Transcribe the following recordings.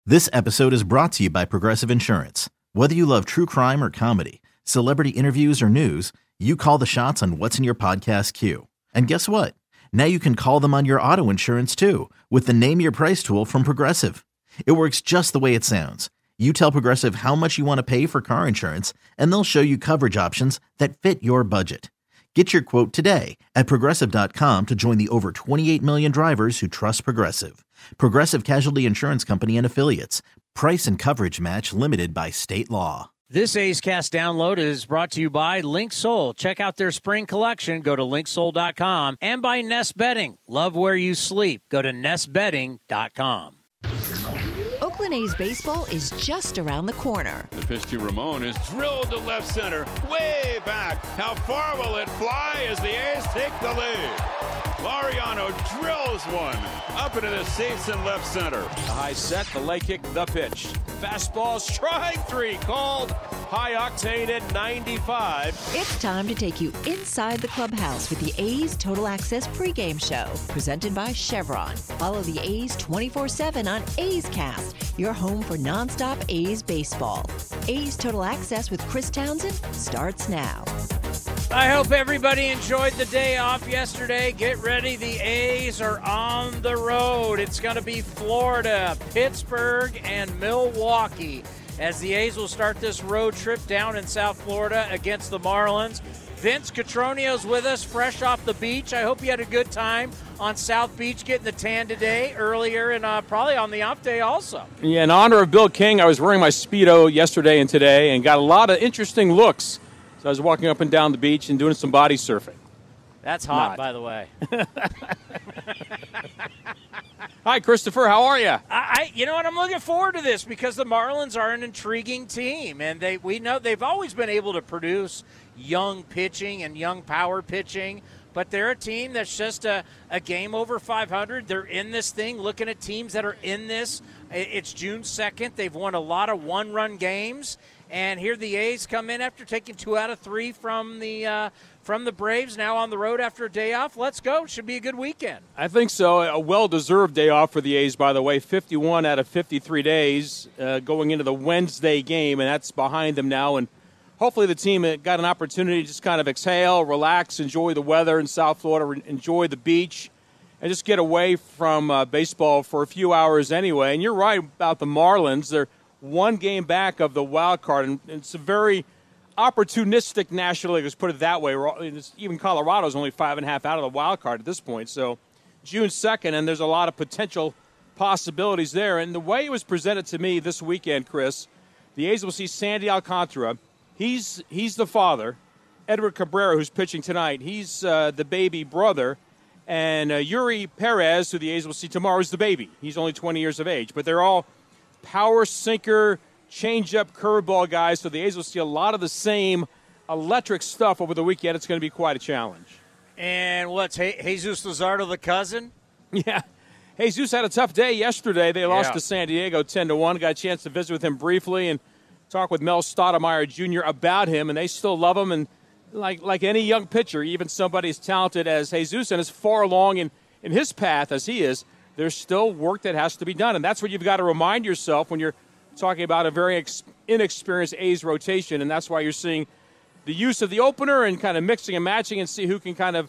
This episode is brought to you by Progressive Insurance. Whether you love true crime or comedy, celebrity interviews or news, you call the shots on what's in your podcast queue. And guess what? Now you can call them on your auto insurance too with the Name Your Price tool from Progressive. It works just the way it sounds. You tell Progressive how much you want to pay for car insurance, and they'll show you coverage options that fit your budget. Get your quote today at Progressive.com to join the over 28 million drivers who trust Progressive. Progressive Casualty Insurance Company and Affiliates. Price and coverage match limited by state law. This A's Cast download is brought to you by Linksoul. Check out their spring collection. Go to linksoul.com. And by Nest Bedding. Love where you sleep. Go to nestbedding.com. Oakland A's baseball is just around the corner. The pitch to Ramon is drilled to left center, way back. How far will it fly as the A's take the lead? Laureano drills one up into the seats in left center. The high set, the leg kick, the pitch. Fastball, strike three, called high octane at 95. It's time to take you inside the clubhouse with the A's Total Access pregame show, presented by Chevron. Follow the A's 24/7 on A's Cast, your home for nonstop A's baseball. A's Total Access with Chris Townsend starts now. I hope everybody enjoyed the day off yesterday. Get ready. The A's are on the road. It's going to be Florida, Pittsburgh, and Milwaukee as the A's will start this road trip down in South Florida against the Marlins. Vince Cotronio's with us, fresh off the beach. I hope you had a good time on South Beach getting the tan today, earlier, and probably on the off day also. Yeah, in honor of Bill King, I was wearing my Speedo yesterday and today and got a lot of interesting looks. So I was walking up and down the beach and doing some body surfing. That's hot, by the way. Hi, Christopher. How are you? You know what? I'm looking forward to this because the Marlins are an intriguing team, and we know they've always been able to produce young pitching and young power pitching, but they're a team that's just a game over 500. They're in this thing, looking at teams that are in this. It's June 2nd. They've won a lot of one-run games. And here the A's come in after taking 2 out of 3 from the Braves, now on the road after a day off. Let's go. Should be a good weekend. I think so. A well-deserved day off for the A's, by the way. 51 out of 53 days going into the Wednesday game, and that's behind them now. And hopefully the team got an opportunity to just kind of exhale, relax, enjoy the weather in South Florida, enjoy the beach, and just get away from baseball for a few hours anyway. And you're right about the Marlins. They're one game back of the wild card, and it's a very opportunistic National League, let's put it that way. Even Colorado's only 5.5 out of the wild card at this point. So June 2nd, and there's a lot of potential possibilities there. And the way it was presented to me this weekend, Chris, the A's will see Sandy Alcantara. He's the father. Edward Cabrera, who's pitching tonight, he's the baby brother. And Yuri Perez, who the A's will see tomorrow, is the baby. He's only 20 years of age. But they're all power sinker, change-up, curveball guys, so the A's will see a lot of the same electric stuff over the weekend. It's going to be quite a challenge. And what's Jesus Luzardo, the cousin? Yeah. Jesus had a tough day yesterday. They lost to San Diego 10-1. Got a chance to visit with him briefly and talk with Mel Stoudemire Jr. about him, and they still love him. And like any young pitcher, even somebody as talented as Jesus and as far along in his path as he is, there's still work that has to be done, and that's what you've got to remind yourself when you're talking about a very inexperienced A's rotation, and that's why you're seeing the use of the opener and kind of mixing and matching and see who can kind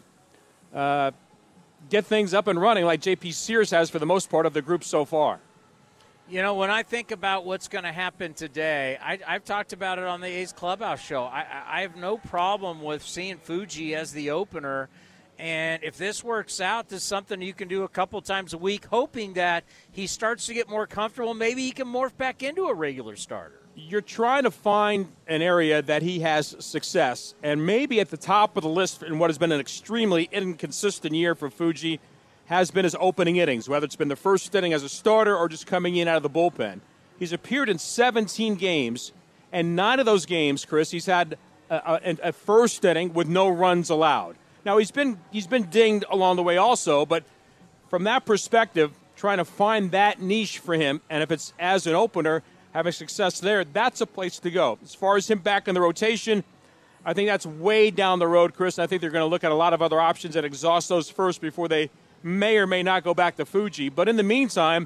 of get things up and running like J.P. Sears has for the most part of the group so far. You know, when I think about what's going to happen today, I've talked about it on the A's Clubhouse show. I have no problem with seeing Fuji as the opener. And if this works out, this is something you can do a couple times a week, hoping that he starts to get more comfortable. Maybe he can morph back into a regular starter. You're trying to find an area that he has success, and maybe at the top of the list in what has been an extremely inconsistent year for Fuji has been his opening innings, whether it's been the first inning as a starter or just coming in out of the bullpen. He's appeared in 17 games, and 9 of those games, Chris, he's had a first inning with no runs allowed. Now, he's been dinged along the way also, but from that perspective, trying to find that niche for him, and if it's as an opener, having success there, that's a place to go. As far as him back in the rotation, I think that's way down the road, Chris, and I think they're going to look at a lot of other options and exhaust those first before they may or may not go back to Fuji. But in the meantime,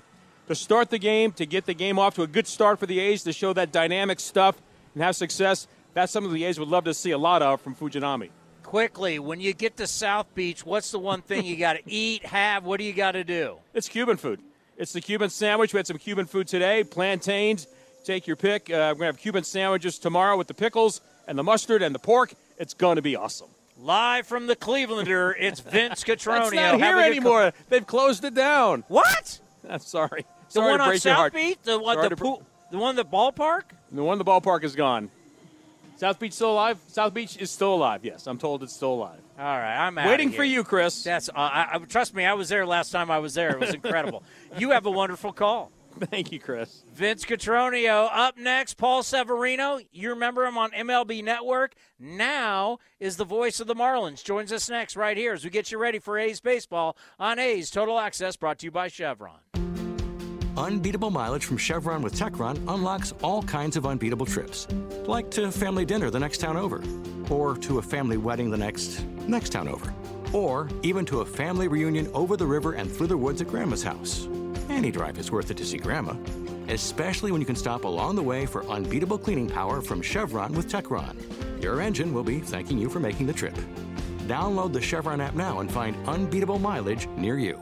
to start the game, to get the game off to a good start for the A's, to show that dynamic stuff and have success. That's something the A's would love to see a lot of from Fujinami. Quickly, when you get to South Beach, what's the one thing you got to eat, have? What do you got to do? It's Cuban food. It's the Cuban sandwich. We had some Cuban food today, plantains. Take your pick. We're going to have Cuban sandwiches tomorrow with the pickles and the mustard and the pork. It's going to be awesome. Live from the Clevelander, it's Vince Cotroneo. It's not here anymore. They've closed it down. What? I'm sorry. The Sorry one to on break your South heart. Beach? The one in the ballpark? The one in the ballpark is gone. South Beach still alive? South Beach is still alive, yes. I'm told it's still alive. All right, I'm out Waiting of for here. you, Chris. That's trust me, I was there last time I was there. It was incredible. You have a wonderful call. Thank you, Chris. Vince Cotroneo. Up next, Paul Severino. You remember him on MLB Network. Now is the voice of the Marlins. Joins us next right here as we get you ready for A's baseball on A's Total Access, brought to you by Chevron. Unbeatable mileage from Chevron with Techron unlocks all kinds of unbeatable trips. Like to family dinner the next town over. Or to a family wedding the next town over. Or even to a family reunion over the river and through the woods at Grandma's house. Any drive is worth it to see Grandma, especially when you can stop along the way for unbeatable cleaning power from Chevron with Techron. Your engine will be thanking you for making the trip. Download the Chevron app now and find unbeatable mileage near you.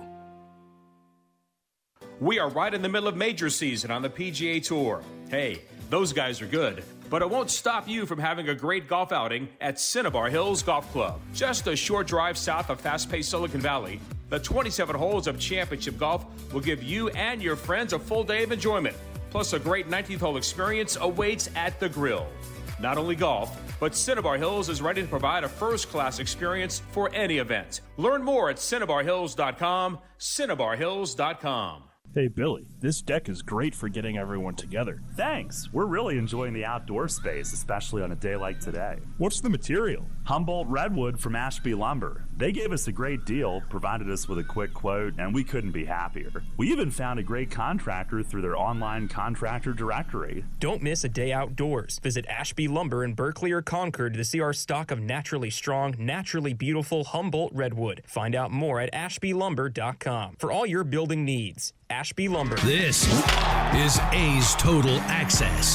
We are right in the middle of major season on the PGA Tour. Hey, those guys are good, but it won't stop you from having a great golf outing at Cinnabar Hills Golf Club. Just a short drive south of fast-paced Silicon Valley, the 27 holes of championship golf will give you and your friends a full day of enjoyment. Plus, a great 19th hole experience awaits at the grill. Not only golf, but Cinnabar Hills is ready to provide a first-class experience for any event. Learn more at CinnabarHills.com, CinnabarHills.com. Hey, Billy, this deck is great for getting everyone together. Thanks. We're really enjoying the outdoor space, especially on a day like today. What's the material? Humboldt Redwood from Ashby Lumber. They gave us a great deal, provided us with a quick quote, and we couldn't be happier. We even found a great contractor through their online contractor directory. Don't miss a day outdoors. Visit Ashby Lumber in Berkeley or Concord to see our stock of naturally strong, naturally beautiful Humboldt Redwood. Find out more at ashbylumber.com for all your building needs. Ashby Lumber. This is A's Total Access.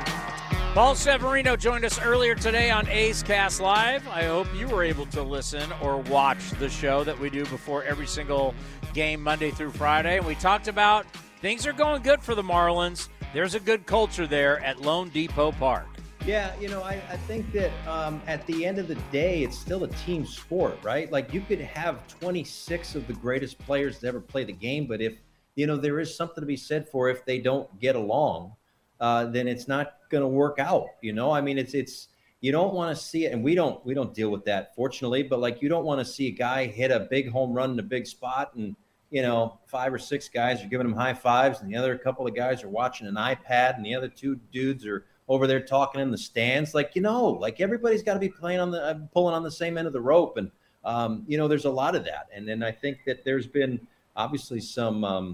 Paul Severino joined us earlier today on A's Cast Live. I hope you were able to listen or watch the show that we do before every single game Monday through Friday. And we talked about things are going good for the Marlins. There's a good culture there at Lone Depot Park. Yeah, I think that at the end of the day, it's still a team sport, right? Like, you could have 26 of the greatest players to ever play the game, but if there is something to be said for if they don't get along, then it's not going to work out. It's you don't want to see it, and we don't deal with that, fortunately. But like, you don't want to see a guy hit a big home run in a big spot, and 5 or 6 guys are giving him high fives, and the other couple of guys are watching an iPad, and the other 2 dudes are over there talking in the stands. Like, everybody's got to be pulling on the same end of the rope, and there's a lot of that. And then I think that there's been obviously some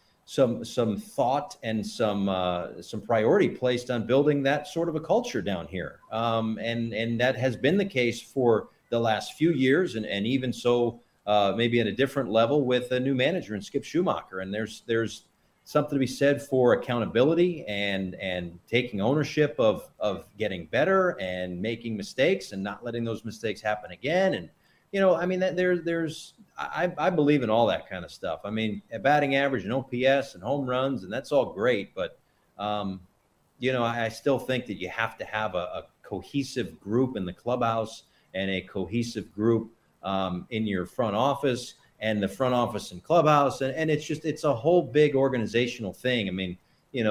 thought and some priority placed on building that sort of a culture down here, and that has been the case for the last few years, and even so maybe at a different level with a new manager in Skip Schumacher. And there's something to be said for accountability and taking ownership of getting better and making mistakes and not letting those mistakes happen again. And I believe in all that kind of stuff. I mean, a batting average and OPS and home runs, and that's all great. But, I still think that you have to have a cohesive group in the clubhouse and a cohesive group in your front office and the front office and clubhouse. And it's a whole big organizational thing. I mean,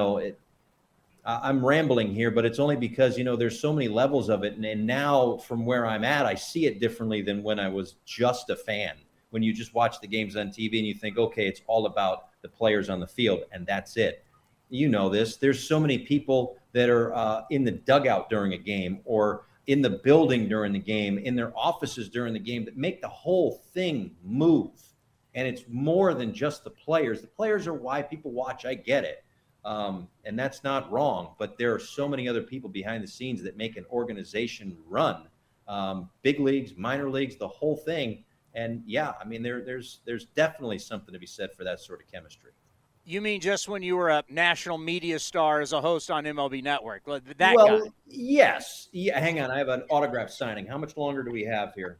I'm rambling here, but it's only because, there's so many levels of it. And now from where I'm at, I see it differently than when I was just a fan. When you just watch the games on TV and you think, okay, it's all about the players on the field, and that's it. This. There's so many people that are in the dugout during a game, or in the building during the game, in their offices during the game, that make the whole thing move. And it's more than just the players. The players are why people watch. I get it. And that's not wrong, but there are so many other people behind the scenes that make an organization run, big leagues, minor leagues, the whole thing. And yeah, I mean, there's definitely something to be said for that sort of chemistry. You mean just when you were a national media star as a host on MLB Network? Well, guy. Yes. Yeah, hang on. I have an autograph signing. How much longer do we have here?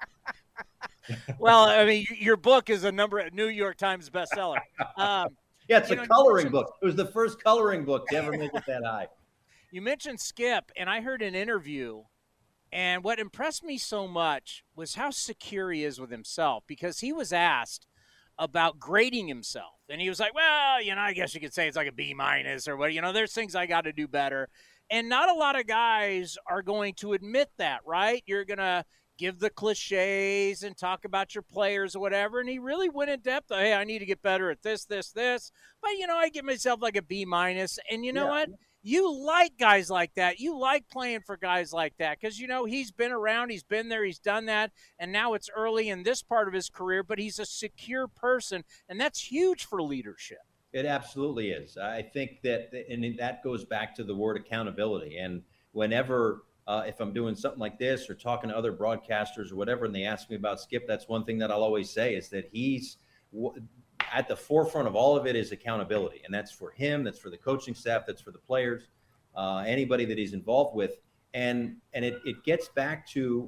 Well, I mean, your book is a New York Times bestseller. Yeah, it's a coloring book. It was the first coloring book to ever make it that high. You mentioned Skip, and I heard an interview, and what impressed me so much was how secure he is with himself, because he was asked about grading himself. And he was like, well, I guess you could say it's like a B- or what, there's things I got to do better. And not a lot of guys are going to admit that, right? You're going to give the cliches and talk about your players or whatever. And he really went in depth. Hey, I need to get better at this. But, I give myself like a B-. And you know what? You like guys like that. You like playing for guys like that because, he's been around, he's been there, he's done that, and now it's early in this part of his career, but he's a secure person, and that's huge for leadership. It absolutely is. I think that goes back to the word accountability. And whenever, if I'm doing something like this or talking to other broadcasters or whatever, and they ask me about Skip, that's one thing that I'll always say is that he's at the forefront of all of it is accountability. And that's for him, that's for the coaching staff, that's for the players, anybody that he's involved with. And it gets back to,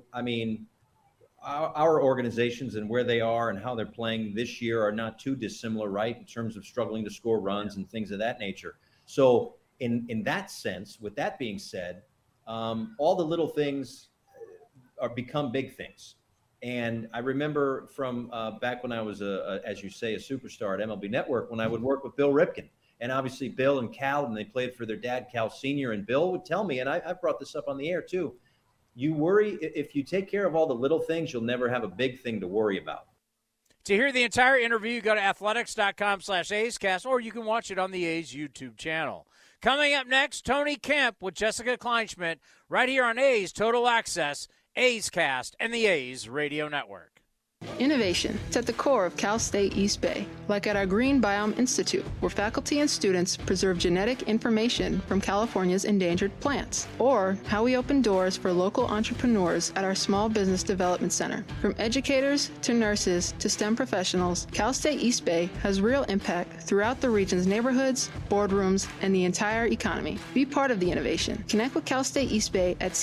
our organizations and where they are and how they're playing this year are not too dissimilar, right, in terms of struggling to score runs and things of that nature. So in that sense, with that being said, all the little things become big things. And I remember from back when I was, as you say, a superstar at MLB Network, when I would work with Bill Ripken. And obviously Bill and Cal, and they played for their dad, Cal Sr., and Bill would tell me, and I've brought this up on the air too, you worry, if you take care of all the little things, you'll never have a big thing to worry about. To hear the entire interview, go to athletics.com/A'sCast, or you can watch it on the A's YouTube channel. Coming up next, Tony Kemp with Jessica Kleinschmidt, right here on A's Total Access, A's Cast, and the A's Radio Network. Innovation is at the core of Cal State East Bay, like at our Green Biome Institute, where faculty and students preserve genetic information from California's endangered plants, or how we open doors for local entrepreneurs at our Small Business Development Center. From educators to nurses to STEM professionals, Cal State East Bay has real impact throughout the region's neighborhoods, boardrooms, and the entire economy. Be part of the innovation. Connect with Cal State East Bay at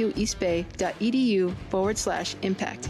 csueastbay.edu/impact.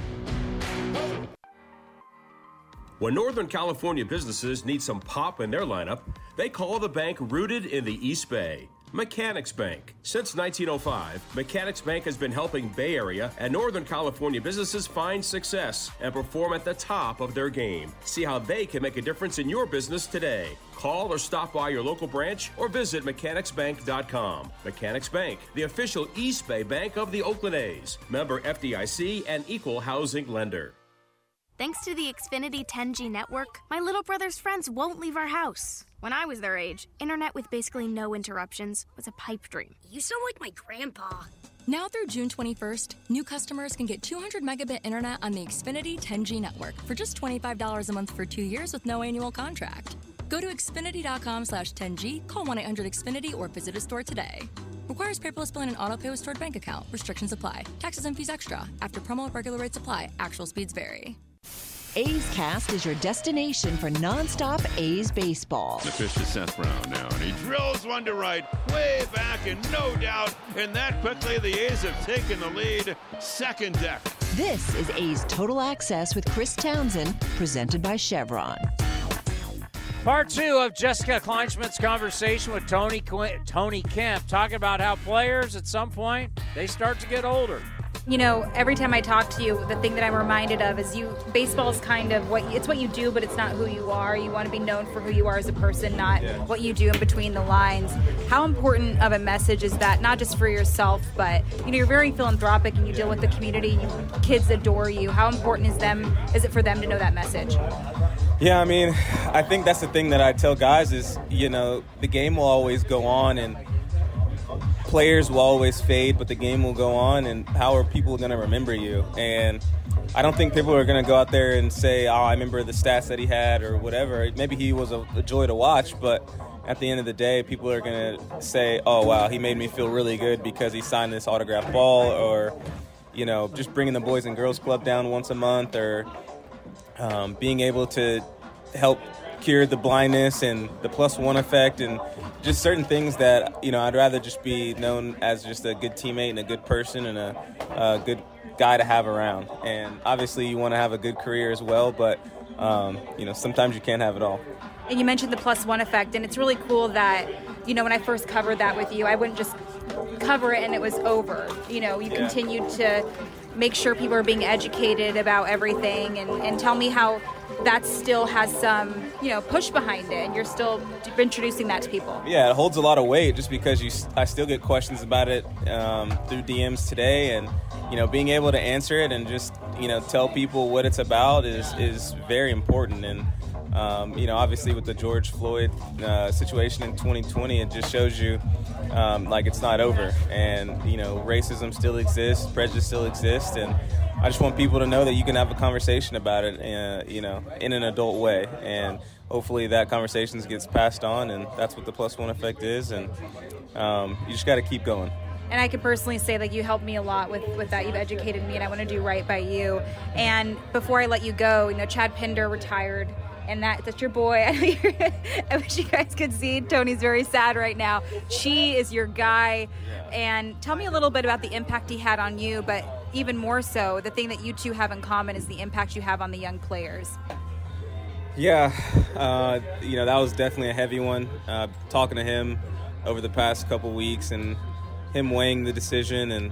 When Northern California businesses need some pop in their lineup, they call the bank rooted in the East Bay, Mechanics Bank. Since 1905, Mechanics Bank has been helping Bay Area and Northern California businesses find success and perform at the top of their game. See how they can make a difference in your business today. Call or stop by your local branch or visit mechanicsbank.com. Mechanics Bank, the official East Bay bank of the Oakland A's. Member FDIC and equal housing lender. Thanks to the Xfinity 10G network, my little brother's friends won't leave our house. When I was their age, internet with basically no interruptions was a pipe dream. You sound like my grandpa. Now through June 21st, new customers can get 200 megabit internet on the Xfinity 10G network for just $25 a month for 2 years with no annual contract. Go to Xfinity.com/10G, call 1-800-XFINITY, or visit a store today. Requires paperless billing and auto pay with stored bank account. Restrictions apply. Taxes and fees extra. After promo, regular rates apply. Actual speeds vary. A's Cast is your destination for nonstop A's baseball. The pitch to Seth Brown now, and he drills one to right, way back, and no doubt. And that quickly, the A's have taken the lead. Second deck. This is A's Total Access with Chris Townsend, presented by Chevron. Part two of Jessica Kleinschmidt's conversation with Tony Kemp, talking about how players at some point, they start to get older. You know, every time I talk to you, the thing that I'm reminded of is baseball's kind of what you do, but it's not who you are. You want to be known for who you are as a person, not what you do in between the lines. How important of a message is that, not just for yourself, but, you're very philanthropic and you deal with the community. Kids adore you. How important is it for them to know that message? Yeah, I think that's the thing that I tell guys is, the game will always go on and players will always fade, but the game will go on, and how are people going to remember you? And I don't think people are going to go out there and say, I remember the stats that he had or whatever. Maybe he was a joy to watch, but at the end of the day, people are going to say, oh, wow, he made me feel really good because he signed this autographed ball, or, just bringing the Boys and Girls Club down once a month, or being able to help cured the blindness and the +1 effect and just certain things that, I'd rather just be known as just a good teammate and a good person and a good guy to have around. And obviously you want to have a good career as well, but, sometimes you can't have it all. And you mentioned the +1 effect, and it's really cool that, when I first covered that with you, I wouldn't just cover it and it was over. You continued to make sure people are being educated about everything and tell me how that still has some, push behind it, and you're still introducing that to people. Yeah, it holds a lot of weight just because I still get questions about it through DMs today, and, being able to answer it and just, tell people what it's about is very important. And, obviously with the George Floyd situation in 2020, it just shows you it's not over. And, racism still exists, prejudice still exists, and I just want people to know that you can have a conversation about it, in an adult way. And hopefully that conversation gets passed on, and that's what the +1 effect is. And you just got to keep going. And I can personally say that you helped me a lot with that. You've educated me, and I want to do right by you. And before I let you go, Chad Pinder retired. And that's your boy. I wish you guys could see. Tony's very sad right now. Chi is your guy. And tell me a little bit about the impact he had on you, but even more so, the thing that you two have in common is the impact you have on the young players. Yeah, that was definitely a heavy one. Talking to him over the past couple weeks and him weighing the decision, and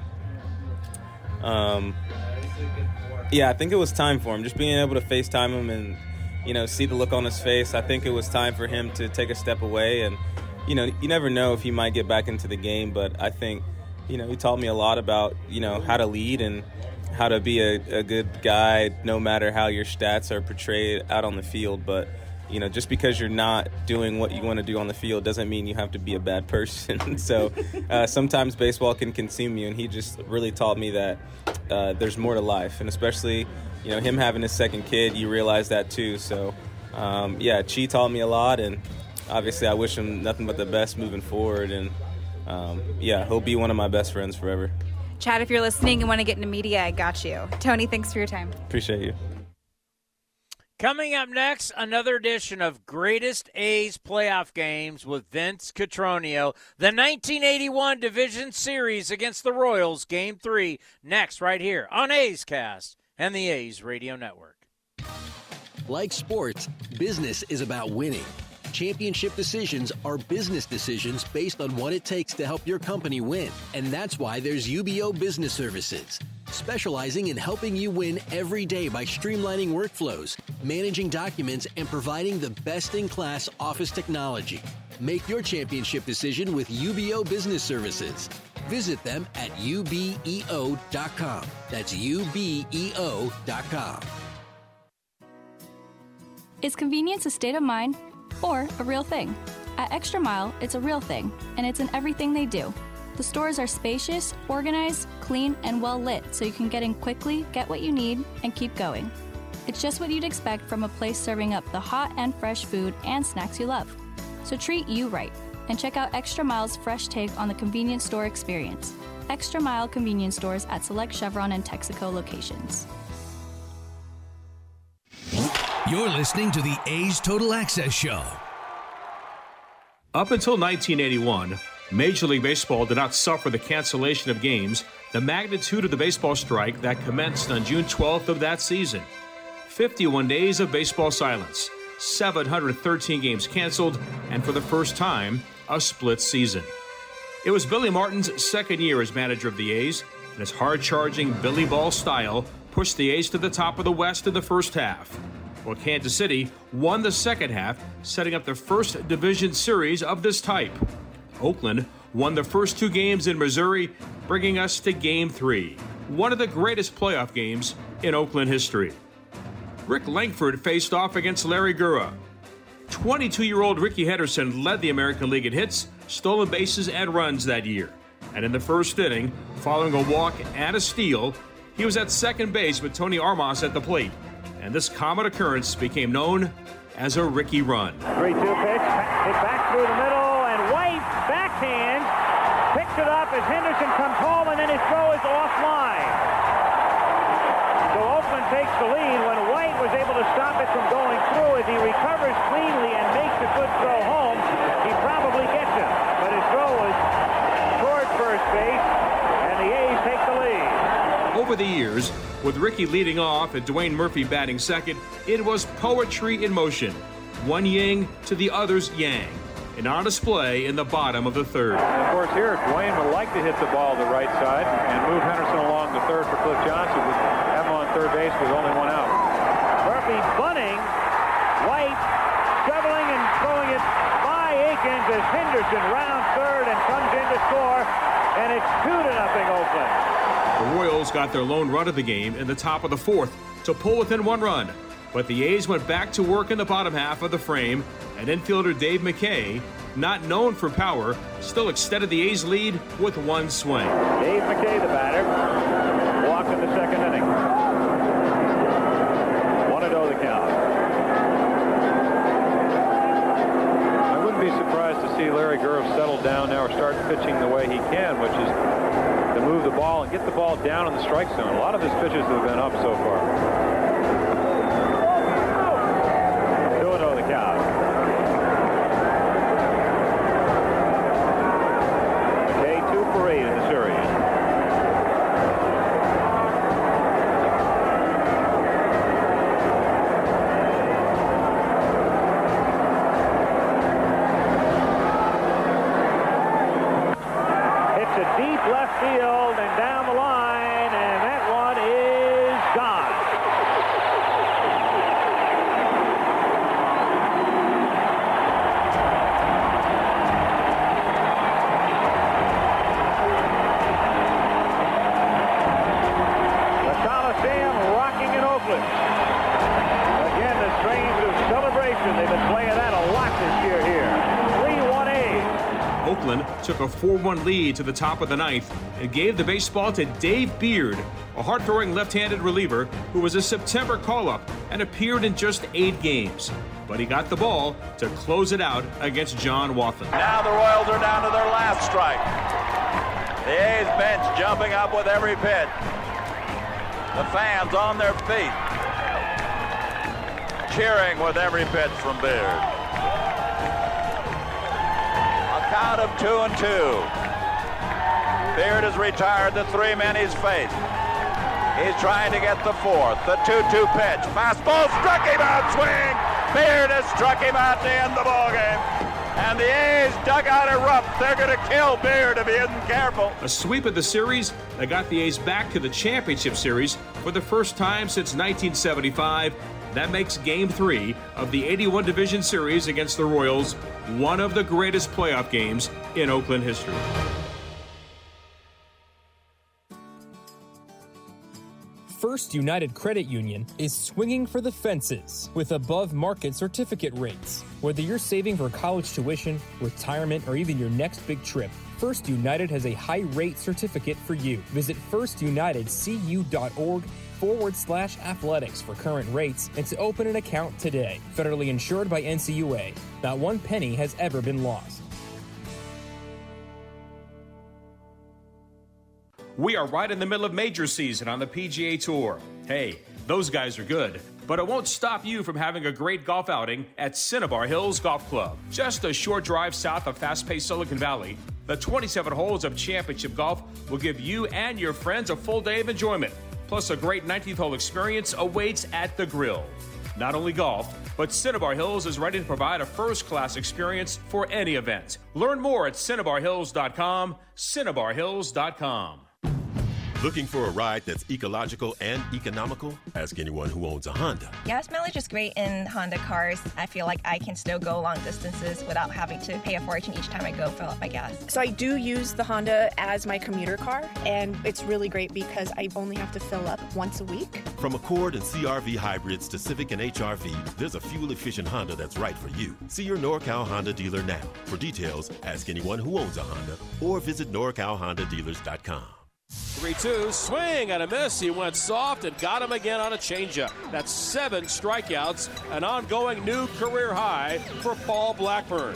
I think it was time for him. Just being able to FaceTime him and see the look on his face. I think it was time for him to take a step away, and you never know if he might get back into the game, but I think he taught me a lot about how to lead and how to be a good guy no matter how your stats are portrayed out on the field. But just because you're not doing what you want to do on the field doesn't mean you have to be a bad person. So sometimes baseball can consume you, and he just really taught me that there's more to life, and especially him having his second kid, you realize that too. So Chi taught me a lot, and obviously I wish him nothing but the best moving forward, and he'll be one of my best friends forever. Chad, if you're listening and want to get into media, I got you. Tony, thanks for your time. Appreciate you. Coming up next, another edition of Greatest A's Playoff Games with Vince Cotroneo. The 1981 Division Series against the Royals, Game 3, next right here on A's Cast and the A's Radio Network. Like sports, business is about winning. Championship decisions are business decisions based on what it takes to help your company win. And that's why there's UBO Business Services, specializing in helping you win every day by streamlining workflows, managing documents, and providing the best-in-class office technology. Make your championship decision with UBO Business Services. Visit them at ubeo.com. That's ubeo.com. Is convenience a state of mind or a real thing? At Extra Mile, it's a real thing, and it's in everything they do. The stores are spacious, organized, clean, and well lit, so you can get in quickly, get what you need, and keep going. It's just what you'd expect from a place serving up the hot and fresh food and snacks you love. So treat you right, and check out Extra Mile's fresh take on the convenience store experience. Extra Mile convenience stores at select Chevron and Texaco locations. You're listening to the A's Total Access Show. Up until 1981, Major League Baseball did not suffer the cancellation of games, the magnitude of the baseball strike that commenced on June 12th of that season. 51 days of baseball silence, 713 games canceled, and for the first time, a split season. It was Billy Martin's second year as manager of the A's, and his hard-charging Billy Ball style pushed the A's to the top of the West in the first half. Well, Kansas City won the second half, setting up the first division series of this type. Oakland won the first two games in Missouri, bringing us to Game 3, one of the greatest playoff games in Oakland history. Rick Langford faced off against Larry Gura. 22-year-old Ricky Henderson led the American League in hits, stolen bases, and runs that year. And in the first inning, following a walk and a steal, he was at second base with Tony Armas at the plate. And this common occurrence became known as a Ricky run. 3-2 pitch, hit back through the middle, and White backhand picks it up as Henderson comes home, and then his throw is offline. So Oakland takes the lead when White was able to stop it from going through. As he recovers cleanly and makes a good throw home, he probably gets it. But his throw was toward first base, and the A's take the lead. Over the years, with Ricky leading off and Dwayne Murphy batting second, it was poetry in motion. One yin to the other's yang. And on display in the bottom of the third. And of course, here, Dwayne would like to hit the ball to the right side and move Henderson along the third for Cliff Johnson. Would have him on third base with only one out. Murphy bunting. White shoveling and throwing it by Akins as Henderson rounds third and comes in to score. And it's 2-0 Oakland. The Royals got their lone run of the game in the top of the fourth to pull within one run. But the A's went back to work in the bottom half of the frame, and infielder Dave McKay, not known for power, still extended the A's lead with one swing. Dave McKay, the batter, walked in the second inning. 1-0 the count. I wouldn't be surprised to see Larry Gurf settle down now or start pitching the way he can, which is to move the ball and get the ball down in the strike zone. A lot of his pitches have been up so far. 2-0 the count. McKay 2 for 8 in the series. It's a deep left field and down the line, and that one is gone. Again, the strains of celebration. They've been playing that a lot this year here. 3-1 A's. Oakland took a 4-1 lead to the top of the ninth and gave the baseball to Dave Beard, a hard-throwing left-handed reliever who was a September call-up and appeared in just 8 games. But he got the ball to close it out against John Wathan. Now the Royals are down to their last strike. The A's bench jumping up with every pitch. The fans on their feet, cheering with every pitch from Beard. A count of 2-2. Beard has retired the 3 men he's faced. He's trying to get the fourth. The 2-2 pitch. Fastball struck him out. Swing. Beard has struck him out to end the ballgame. And the A's dugout erupt. They're going to kill Beard if he isn't careful. A sweep of the series that got the A's back to the championship series for the first time since 1975. That makes Game 3 of the 81 Division Series against the Royals one of the greatest playoff games in Oakland history. First United Credit Union is swinging for the fences with above-market certificate rates. Whether you're saving for college tuition, retirement, or even your next big trip, First United has a high-rate certificate for you. Visit firstunitedcu.org/athletics for current rates and to open an account today. Federally insured by NCUA. Not one penny has ever been lost. We are right in the middle of major season on the PGA Tour. Hey, those guys are good, but it won't stop you from having a great golf outing at Cinnabar Hills Golf Club. Just a short drive south of fast-paced Silicon Valley, the 27 holes of championship golf will give you and your friends a full day of enjoyment. Plus, a great 19th hole experience awaits at the Grill. Not only golf, but Cinnabar Hills is ready to provide a first-class experience for any event. Learn more at CinnabarHills.com, CinnabarHills.com. Looking for a ride that's ecological and economical? Ask anyone who owns a Honda. Gas mileage is great in Honda cars. I feel like I can still go long distances without having to pay a fortune each time I go fill up my gas. So I do use the Honda as my commuter car, and it's really great because I only have to fill up once a week. From Accord and CR-V hybrids to Civic and HR-V, there's a fuel-efficient Honda that's right for you. See your NorCal Honda dealer now. For details, ask anyone who owns a Honda or visit NorCalHondaDealers.com. 3-2, swing and a miss. He went soft and got him again on a changeup. That's 7 strikeouts, an ongoing new career high for Paul Blackburn.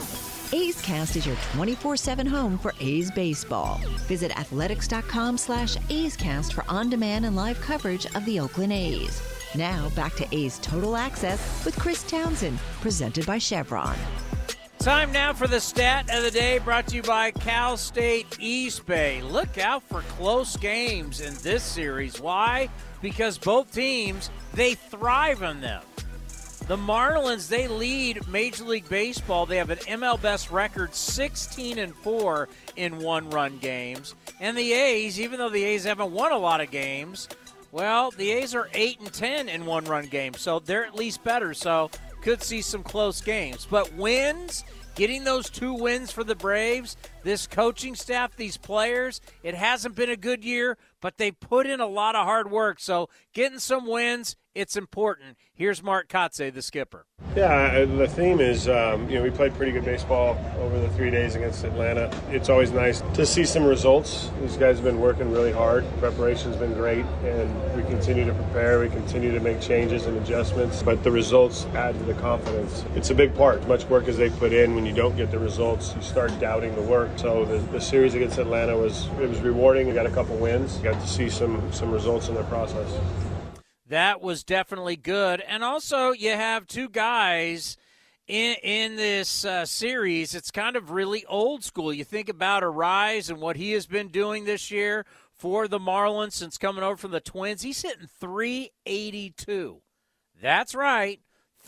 A's Cast is your 24/7 home for A's baseball. Visit athletics.com/A's Cast for on-demand and live coverage of the Oakland A's. Now back to A's Total Access with Chris Townsend, presented by Chevron. Time now for the stat of the day, brought to you by Cal State East Bay. Look out for close games in this series. Why? Because both teams, they thrive on them. The Marlins, they lead Major League Baseball. They have an ML best record, 16-4 in one-run games. And the A's, even though the A's haven't won a lot of games, well, the A's are 8-10 in one-run games, so they're at least better. So could see some close games. But wins, getting those 2 wins for the Braves, this coaching staff, these players, it hasn't been a good year, but they put in a lot of hard work. So getting some wins, it's important. Here's Mark Kotsay, the skipper. Yeah, the theme is, we played pretty good baseball over the 3 days against Atlanta. It's always nice to see some results. These guys have been working really hard. Preparation's been great, and we continue to prepare. We continue to make changes and adjustments, but the results add to the confidence. It's a big part. As much work as they put in, when you don't get the results, you start doubting the work. So the series against Atlanta was rewarding. We got a couple wins. Got to see some results in the process. That was definitely good. And also, you have 2 guys in this series. It's kind of really old school. You think about Arise and what he has been doing this year for the Marlins since coming over from the Twins. He's hitting .382. That's right,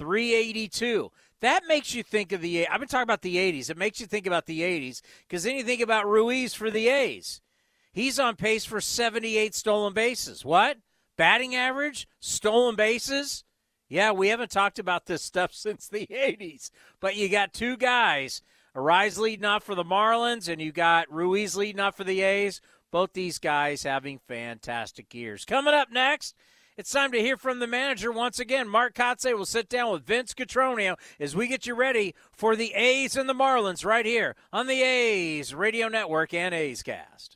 .382. That makes you think of the – I've been talking about the 80s. It makes you think about the 80s because then you think about Ruiz for the A's. He's on pace for 78 stolen bases. What? Batting average, stolen bases. Yeah, we haven't talked about this stuff since the 80s. But you got 2 guys, Arise leading off for the Marlins, and you got Ruiz leading off for the A's. Both these guys having fantastic years. Coming up next, it's time to hear from the manager once again. Mark Kotsay will sit down with Vince Cotroneo as we get you ready for the A's and the Marlins right here on the A's Radio Network and A's Cast.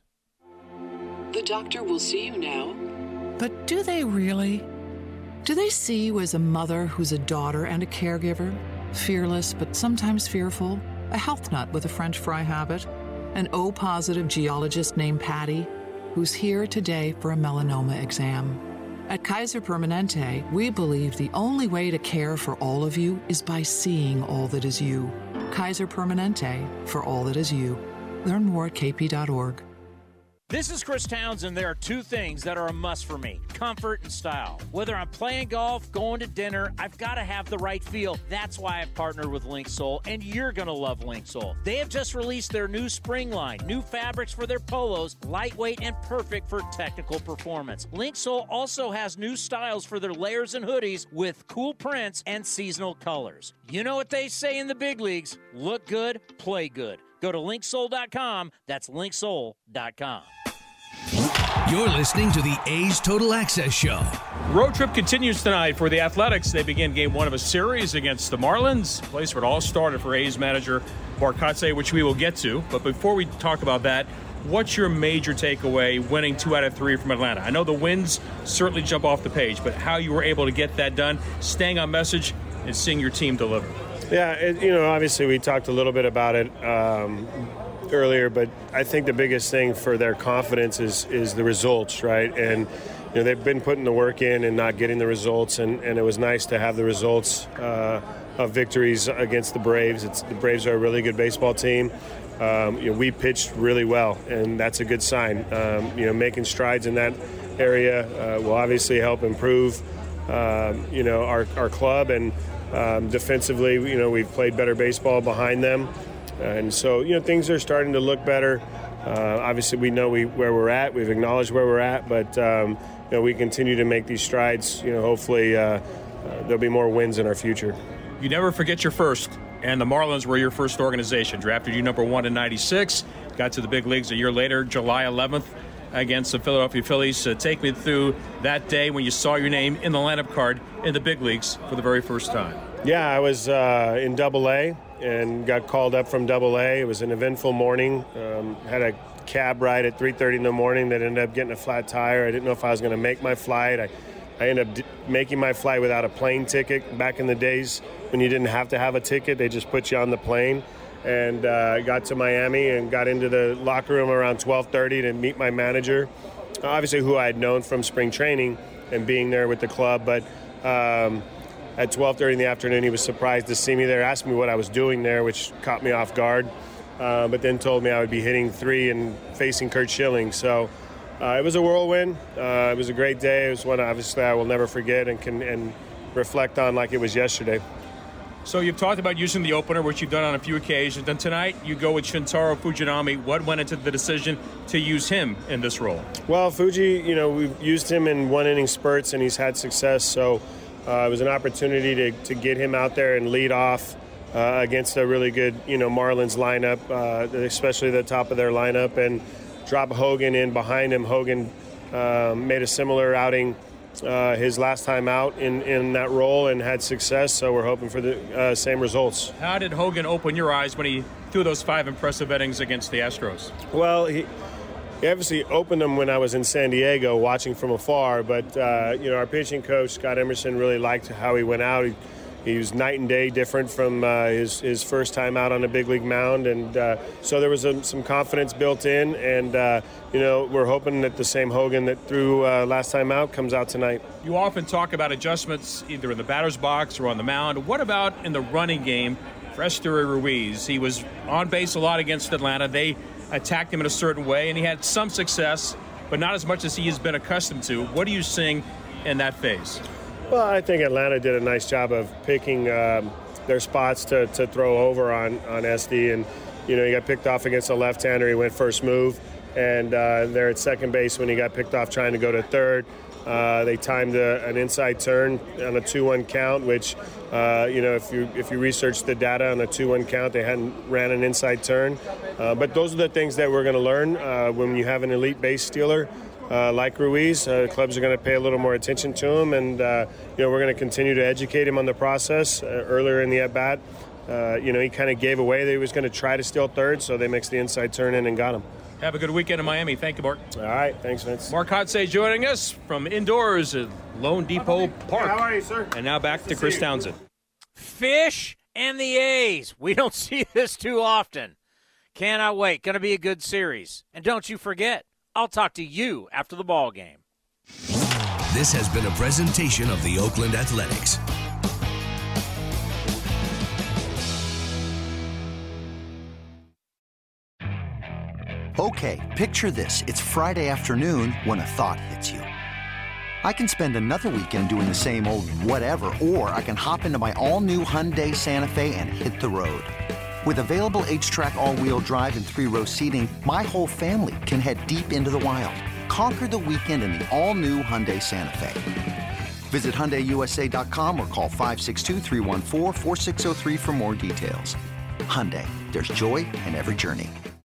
The doctor will see you now. But do they really? Do they see you as a mother who's a daughter and a caregiver? Fearless, but sometimes fearful? A health nut with a French fry habit? An O-positive geologist named Patty, who's here today for a melanoma exam. At Kaiser Permanente, we believe the only way to care for all of you is by seeing all that is you. Kaiser Permanente, for all that is you. Learn more at kp.org. This is Chris Townsend. There are 2 things that are a must for me: comfort and style. Whether I'm playing golf, going to dinner, I've got to have the right feel. That's why I've partnered with Linksole, and you're going to love Linksole. They have just released their new spring line, new fabrics for their polos, lightweight and perfect for technical performance. Linksole also has new styles for their layers and hoodies with cool prints and seasonal colors. You know what they say in the big leagues: look good, play good. Go to Linksole.com. That's Linksole.com. You're listening to the A's Total Access Show. Road trip continues tonight for the Athletics. They begin game 1 of a series against the Marlins, a place where it all started for A's manager Mark Kotsay, which we will get to. But before we talk about that, what's your major takeaway winning 2 out of 3 from Atlanta? I know the wins certainly jump off the page, but how you were able to get that done, staying on message, and seeing your team deliver. Yeah, obviously we talked a little bit about it earlier, but I think the biggest thing for their confidence is the results, right? And they've been putting the work in and not getting the results, and it was nice to have the results of victories against the Braves. The Braves are a really good baseball team. We pitched really well, and that's a good sign. Making strides in that area will obviously help improve, our club, and defensively, we've played better baseball behind them. And so, things are starting to look better. Obviously, we know where we're at. We've acknowledged where we're at, but, we continue to make these strides. Hopefully there'll be more wins in our future. You never forget your first, and the Marlins were your first organization. Drafted you number 1 in '96, got to the big leagues a year later, July 11th, against the Philadelphia Phillies. Take me through that day when you saw your name in the lineup card in the big leagues for the very first time. Yeah, I was in Double-A and got called up from Double-A. It was an eventful morning. Had a cab ride at 3:30 in the morning that ended up getting a flat tire. I didn't know if I was going to make my flight. I ended up making my flight without a plane ticket. Back in the days when you didn't have to have a ticket, they just put you on the plane. and got to Miami and got into the locker room around 12:30 to meet my manager, obviously who I had known from spring training and being there with the club. But at 12:30 in the afternoon, he was surprised to see me there, asked me what I was doing there, which caught me off guard, but then told me I would be hitting 3 and facing Curt Schilling. So it was a whirlwind. It was a great day. It was one obviously I will never forget and can reflect on like it was yesterday. So you've talked about using the opener, which you've done on a few occasions. And tonight you go with Shintaro Fujinami. What went into the decision to use him in this role? Well, Fuji, we've used him in one-inning spurts, and he's had success. So it was an opportunity to get him out there and lead off against a really good, Marlins lineup, especially the top of their lineup, and drop Hogan in behind him. Hogan made a similar outing his last time out in that role and had success, so we're hoping for the same results. How did Hogan open your eyes when he threw those 5 impressive innings against the Astros? Well, he obviously opened them when I was in San Diego watching from afar, but our pitching coach, Scott Emerson, really liked how he went out. He was night and day different from his first time out on a big league mound, and so there was some confidence built in, and we're hoping that the same Hogan that threw last time out comes out tonight. You often talk about adjustments either in the batter's box or on the mound. What about in the running game for Esteury Ruiz? He was on base a lot against Atlanta. They attacked him in a certain way, and he had some success, but not as much as he has been accustomed to. What are you seeing in that phase? Well, I think Atlanta did a nice job of picking their spots to throw over on SD, and he got picked off against a left-hander. He went first move, and there at second base when he got picked off trying to go to third, they timed an inside turn on a 2-1 count, which if you research the data on a 2-1 count, they hadn't ran an inside turn. But those are the things that we're going to learn when you have an elite base stealer. Like Ruiz, clubs are going to pay a little more attention to him, and we're going to continue to educate him on the process. Earlier in the at-bat, he kind of gave away that he was going to try to steal third, so they mixed the inside turn in and got him. Have a good weekend in Miami. Thank you, Mark. All right. Thanks, Vince. Mark Kotsay joining us from indoors at Lone Depot Park. How are you, sir? And now back to Chris Townsend. Fish and the A's. We don't see this too often. Cannot wait. Going to be a good series. And don't you forget, I'll talk to you after the ball game. This has been a presentation of the Oakland Athletics. Okay, picture this. It's Friday afternoon when a thought hits you. I can spend another weekend doing the same old whatever, or I can hop into my all-new Hyundai Santa Fe and hit the road. With available H-Track all-wheel drive and 3-row seating, my whole family can head deep into the wild. Conquer the weekend in the all-new Hyundai Santa Fe. Visit HyundaiUSA.com or call 562-314-4603 for more details. Hyundai, there's joy in every journey.